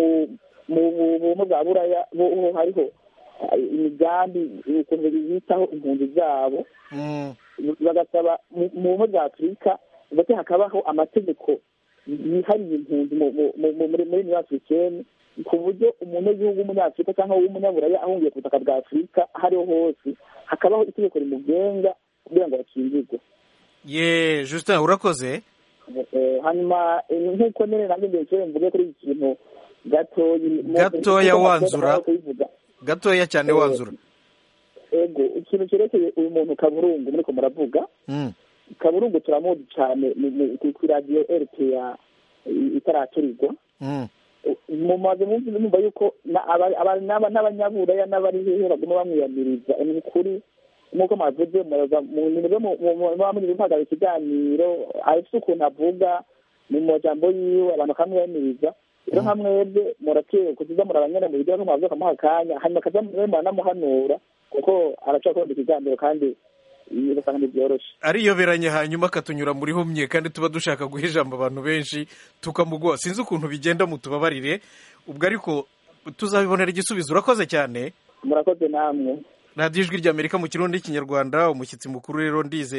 mu bwa Buraya hariho imigambi ukuntu bitaho impunzi zabo bagasaba mu bumwe bwa Afurika ndetse hakabaho amategeko yihariye impunzi muri Union Africaine ku buryo umuntu w'igihugu w'umunyafurika cyangwa w'umunyaburaya ahungiye ku butaka bwa Afurika hariho hose hakabaho itegeko rimugenga kugira ngo bakingirwe. Justin urakoze. Hanyuma nk'uko nene nanjye ndetse mvuge kuri iki kintu gatoya wanzura gatoya cyane wanzura. Ego ikintu cyerekeye uyu muntu Kaburungu muri ko muravuga Kaburungu turamuzi cyane ku radiyo RPA itaraturirwa mumaze mwumva yuko n'abanyaburaya n'abari hehe baguma bamwiyamiriza ni ukuri nk'uko mwavuze muba muri bimpagarika ikiganiro afite ukuntu avuga mu majambo yiwe abantu bakamwiyamiriza rero nka mwebwe murakwiye kuziza murabanyene mu bigira nk'umwavuze akamuha akanya hanyuma akaza muranamuhanura kuko arashobora kubona ikiganiro kandi ugasanga ntibyoroshe ariyoberanye hanyuma akatunyura muri humye kandi tuba dushaka guha ijambo abantu benshi tukamugoha sinzi ukuntu bigenda mutubabarire ubwo ariko tuzabibonera igisubizo urakoze cyane murakoze namwe radiyo ijwi ry'Amerika mu kirundi n'ikinyarwanda umushyitsi mukuru rero Ndizeye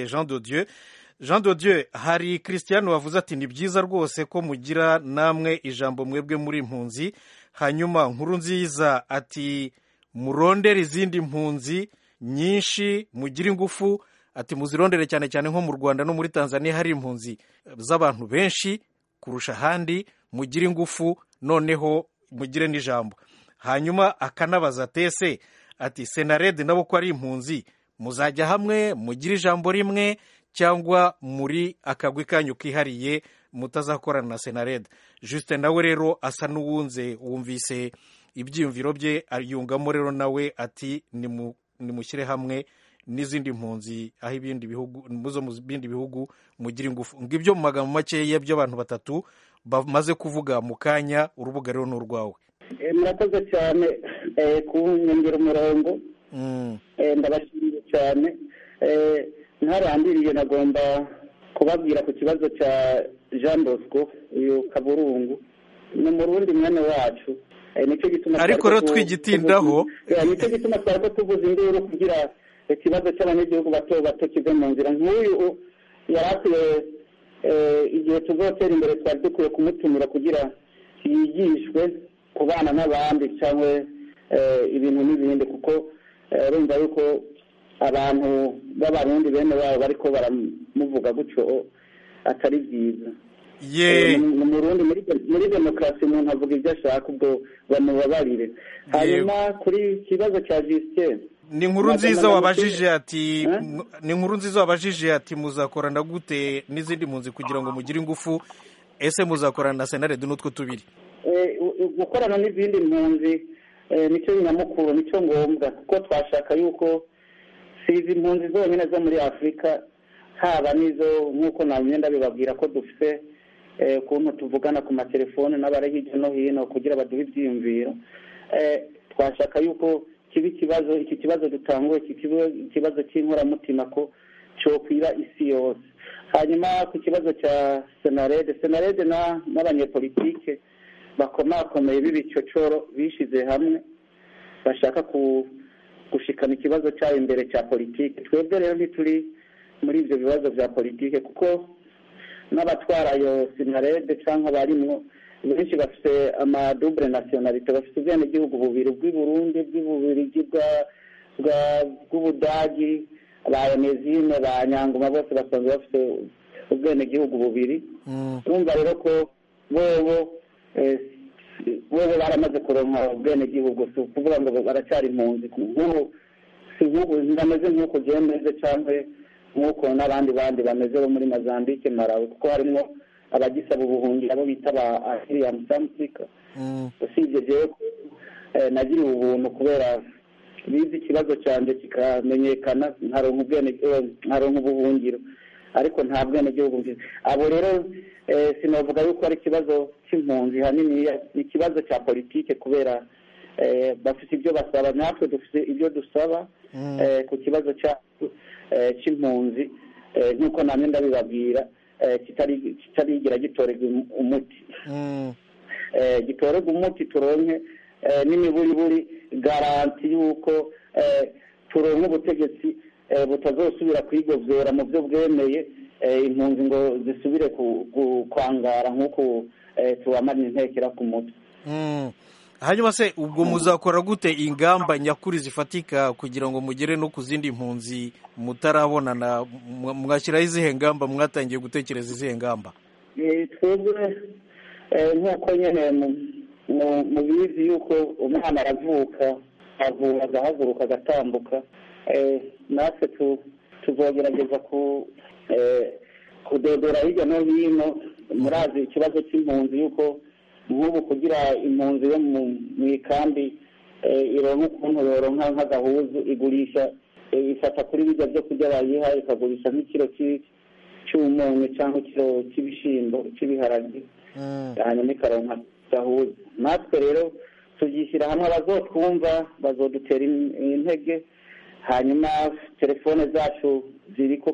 Jean de Dieu hari Christian wavuze ati ni byiza rwose ko mugira namwe ijambo mwebwe muri impunzi hanyuma Nkurunziza ati murondere izindi mpunzi nyinshi mugira ingufu ati muzirondere cyane cyane nko mu Rwanda no muri Tanzania hari impunzi z'abantu benshi kurusha ahandi mugira ingufu noneho mugire n'ijambo hanyuma akanabaza tese ati Senarede nabo ko ari impunzi muzajya hamwe mugira ijambo rimwe cyangwa muri akagwi kanyu kihariye mutazakorana na Senarede Justin nawe rero asa n'uwunze wumvise ibyiyumviro bye ayungamo rero nawe ati nimushyire hamwe n'izindi mpunzi aho ibindi bihugu muzo mu bindi bihugu mugira ingufu ngibyo mu magambo makeya by'abantu batatu bamaze kuvuga mu kanya urubuga rero n'urwawe murakoze cyane kunyongera umurongo ndabashimiye cyane ntarandiriye nagomba kubabwira ku kibazo cya Jean Bosco uyu Kaburungu ni umurundi mwene wacu nicyo gituma ariko rero twigitindaho nicyo gituma twari tuvuze induru kugira ikibazo cy'abanyagihugu bato bato kive mu nzira nk'uyu yari akwiye igihe tuzotera imbere twari dukwiye kumutumira kugira yigishwe kubana n'abandi cyangwa ibintu n'ibindi kuko urumva yuko abantu b'abarundi bene wabo bariko baramuvuga gutyo atari byiza mu Burundi muri demokarasi umuntu avuga ibyo ashaka ubwo bamubabarire hanyuma kuri ikibazo cya Justin ni inkuru nziza wabajije ati muzakorana gute n'izindi mpunzi kugira ngo mugire ingufu ese muzakorana na Senarede n'utwo tubiri gukorana n'izindi mpunzi nicyo nyamukuru nicyo ngombwa kuko twashaka yuko si izi mpunzi zonyine zo muri Afurika haba n'izo nk'uko namwe ndabibabwira ko dufite ukuntu tuvugana ku matelefone n'abari hirya no hino kugira baduhe ibyiyumviro twashaka yuko iki kibazo dutanguye ikibazo cy'inkoramutima ko cyokwira isi yose hanyuma ku kibazo cya Senarede n'abanyepolitike bakomakomeye b'ibicocoro bishize hamwe bashaka gushikana ikibazo cyabo imbere cya politike twebwe rero ntituri muri ibyo bibazo bya politike kuko n'abatwara ayo Senarede cyangwa barimwo benshi bafite amadouble nationalité bafite ubwenegihugu bubiri bw'Uburundi bw'Ububirigi bw'Ubudagi ba Onezime ba Nyangoma bose basanzwe bafite ubwenegihugu bubiri urumva rero ko bobo baramaze kuronka ubwenegihugu si ukuvuga ngo baracyari impunzi nk'ubu ndameze nk'uko byemeze cyangwa nk'uko n'abandi bameze bo muri Mozambique Malawi kuko harimo abagisaba ubuhungiro abo bita ba Assyrian Samsika usibye jewe nagiriye ubuntu kubera bizi ikibazo cyanjye kikamenyekana nkaronka ubuhungiro ariko nta bwenegihugu mfite abo rero sinavuga yuko ari ikibazo cy'impunzi hanini ni ikibazo cya politike kubera bafite ibyo basaba natwe dufite ibyo dusaba ku kibazo cy'impunzi nk'uko namwe ndabibabwira kitarigira gitorerwa umuti gitorerwa umuti turonke n'imiburiburi garanti y'uko turonke ubutegetsi butazosubira kwigovyera mu byo bwemeye impunzi ngo zisubire kwangara nk'uko tubamara intekera ku mutwe hanyuma se ubwo muzakora gute ingamba nyakuri zifatika kugira ngo mugere no ku zindi mpunzi mutarabonana mwashyiraho izihe ngamba mwatangiye gutekereza izihe ngamba twebwe nk'uko nyine mu bizi yuko umwana aravuka agahaguruka agatambuka natwe tuzogerageza kudodora hirya no hino. Murazi ikibazo cy'impunzi yuko nk'ubu kugira impunzi yo mu ikambi ironka ukuntu yoronka nk'agahuzu igurisha ifata kuri bijya byo kurya bayiha ikagurisha nk'ikiro cy'umunyu cyangwa ikiro cy'ibishyimbo cy'ibiharage hanyuma ikaronka gahuzu. natwe rero tugishyira hamwe, abazotwumva bazodutera intege, hanyuma telefone zacu ziriko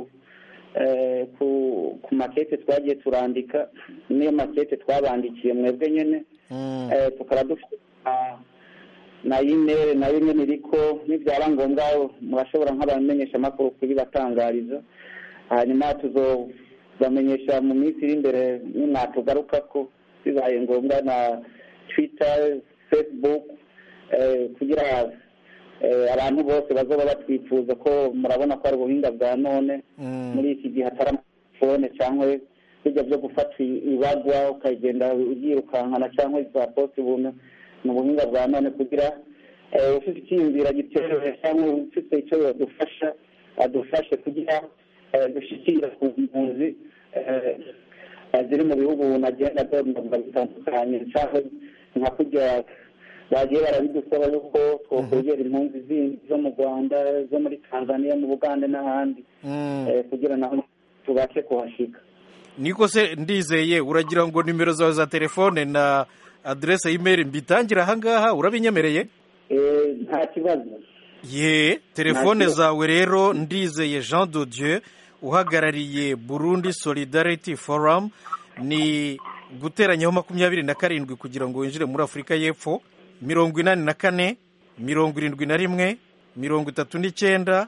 ku makete twagiye turandika, niyo makete twabandikiye mwebwe nyene, tukaba dufite na email nayo nyene iriko, nibyaba ngombwa murashobora nk'abamenyesha amakuru kubibatangariza, hanyuma tuzobamenyesha mu minsi iri imbere nimwatugarukako bibaye ngombwa na Twitter, Facebook, kugira abantu bose bazoba batwifuza ko murabona ko ari ubuhinga bwa none muri iki gihe atari amafone cyangwa bijya byo gufata ibagwa ukagenda uyirukankana cyangwa za poste ubuntu, ni ubuhinga bwa none kugira ufite icyiyumviro giterewe cyangwa ufite icyo yadufasha adufashe kugira dushyikire ku mpunzi ziri mu bihugu nagenda ndabona bitandukanye, cyangwa nka kujya bagiye barabidusaba yuko twokwegera impunzi zindi zo mu Rwanda, zo muri Tanzania, mu Bugande n'ahandi, kugira naho tubashe kuhashika. Niko se ndizeye uragira ngo nimero zawe za telefone na adresse email mbitangira ahangaha, urabinyemereye? Nta kibazo. Telefone zawe rero Ndizeye Jean de Dieu uhagarariye Burundi Solidarity Forum, ni guteranyaho 27 kugira ngo winjire muri Afurika y'Epfo, 84 71 39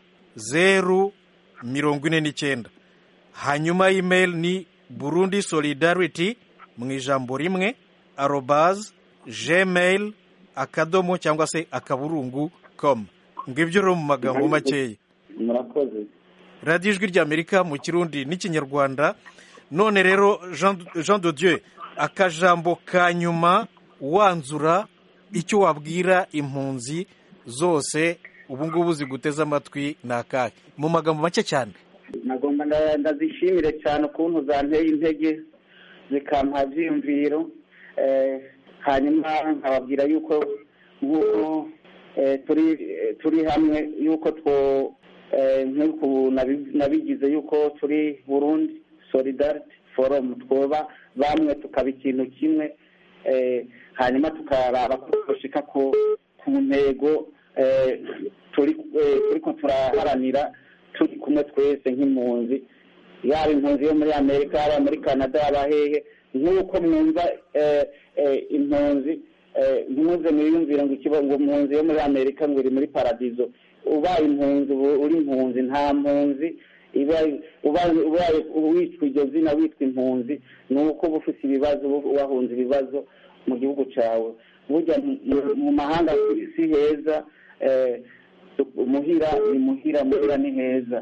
049. hanyuma email ni Burundi Solidarity mu ijambo rimwe @gmail cyangwa se akaburungu.com. ngibyo rero mu magambo makeya. Murakoze. Radio Ijwi ry'Amerika mu Kirundi n'Ikinyarwanda. None rero Jean de Dieu, akajambo ka nyuma wanzura icyo wabwira impunzi zose ubu ngubu ziguteza amatwi nakahe, mu magambo make cyane? Nagomba ndazishimire cyane ukuntu zanteye intege zikampa byiyumviro, hanyuma nkababwira yuko nk'uko turi hamwe, yuko nk'uko nabigize yuko turi Burundi Solidarity Forum, twoba bamwe tukaba ikintu kimwe, hanyuma tukaraba ko dushika ku ntego turiko turaharanira turi kumwe twese nk'impunzi, yaba impunzi yo muri Amerika, yaba muri Canada, yaba hehe. Nk'uko mwumva impunzi ntimuze mwiyumvira ngo ikibazo impunzi yo muri Amerika ngo iri muri paradizo. Ubaye impunzi uri impunzi, nta mpunzi ubaye witwa iryo zina witwa impunzi, ni uko uba ufite ibibazo, wahunze ibibazo mu gihugu cyawe. Burya mu mahanga si heza, muhira ni muhira, muhira ni heza.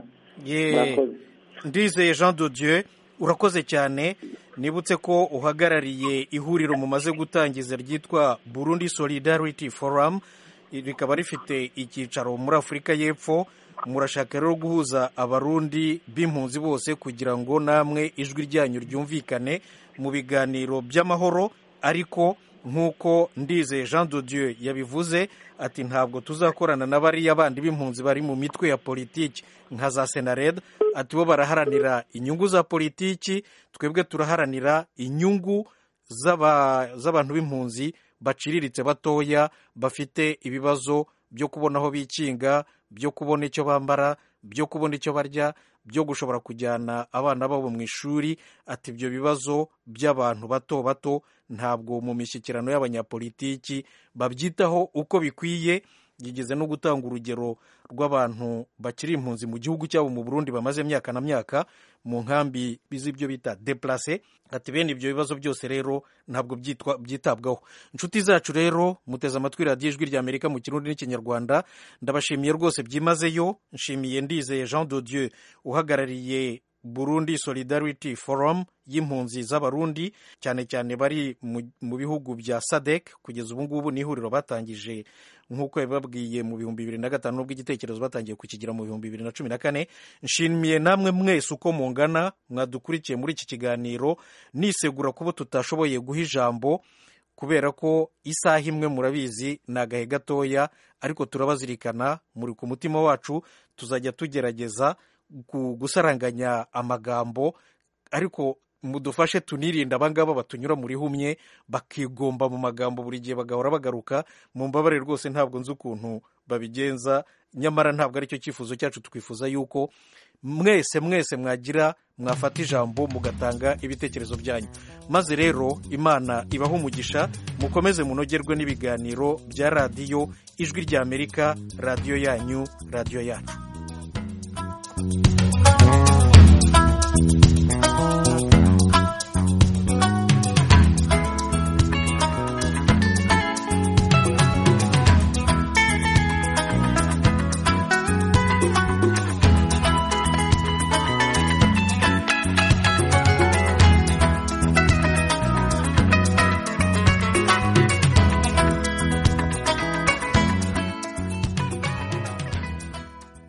Ndizeye Jean de Dieu, urakoze cyane. Nibutse ko uhagarariye ihuriro mumaze gutangiza ryitwa Burundi Solidarity Forum, rikaba rifite icyicaro muri Afurika y'Epfo. Murashaka rero guhuza abarundi b'impunzi bose kugira ngo namwe ijwi ryanyu ryumvikane mu biganiro by'amahoro, ariko nk'uko Ndizeye Jean de Dieu yabivuze ati ntabwo tuzakorana na bariya bandi b'impunzi bari mu mitwe ya politiki nka za Senared, ati bo baraharanira inyungu za politiki, twebwe turaharanira inyungu z'abantu b'impunzi baciriritse batoya bafite ibibazo byo kubona aho bikinga, byo kubona icyo bambara, byo kubona icyo barya, byo gushobora kujyana abana babo mu ishuri. Ati ibyo bibazo by'abantu bato bato ntabwo mu mishyikirano y'abanyapolitiki babyitaho uko bikwiye. Yigeze no gutanga urugero rw'abantu bakiri impunzi mu gihugu cyabo mu Burundi bamaze imyaka na myaka mu nkambi bizibyo bita déplacé. Ati bene ibyo bibazo byose rero ntabwo byitabwaho. Inshuti zacu rero muteze amatwi Radio Ijwi ry'Amerika mu Kirundi n'Ikinyarwanda. Ndabashimiye rwose byimazeyo. Nshimiye Ndizeye Jean de Dieu uhagarariye Burundi Solidarity Forum y'impunzi z'abarundi cyane cyane bari mu bihugu bya SADC. Kugeza ubu ngubu ni ihuriro batangije nk'uko yababwiye mu 2005 n'ubwo igitekerezo batangiye kukigira mu 2014. Nshimiye namwe mwese uko mungana mwadukurikiye muri iki kiganiro, nisegura kuba tutashoboye guha ijambo kubera ko isaha imwe murabizi ni agahe gatoya, ariko turabazirikana, muri ku mutima wacu. Tuzajya tugerageza gusaranganya amagambo, ariko mudufashe tunirinda abangaba batunyura muri humye bakigomba mu magambo buri gihe bagahora bagaruka. Mu mbabare rwose ntabwo nzi ukuntu babigenza, nyamara ntabwo aricyo cyifuzo cyacu. Twifuza yuko mwese mwafata ijambo mugatanga ibitekerezo byanyu, maze rero Imana ibaho umugisha. Mukomeze munogerwe n'ibiganiro bya radiyo Ijwi ry'Amerika, radiyo yanyu, radiyo yacu.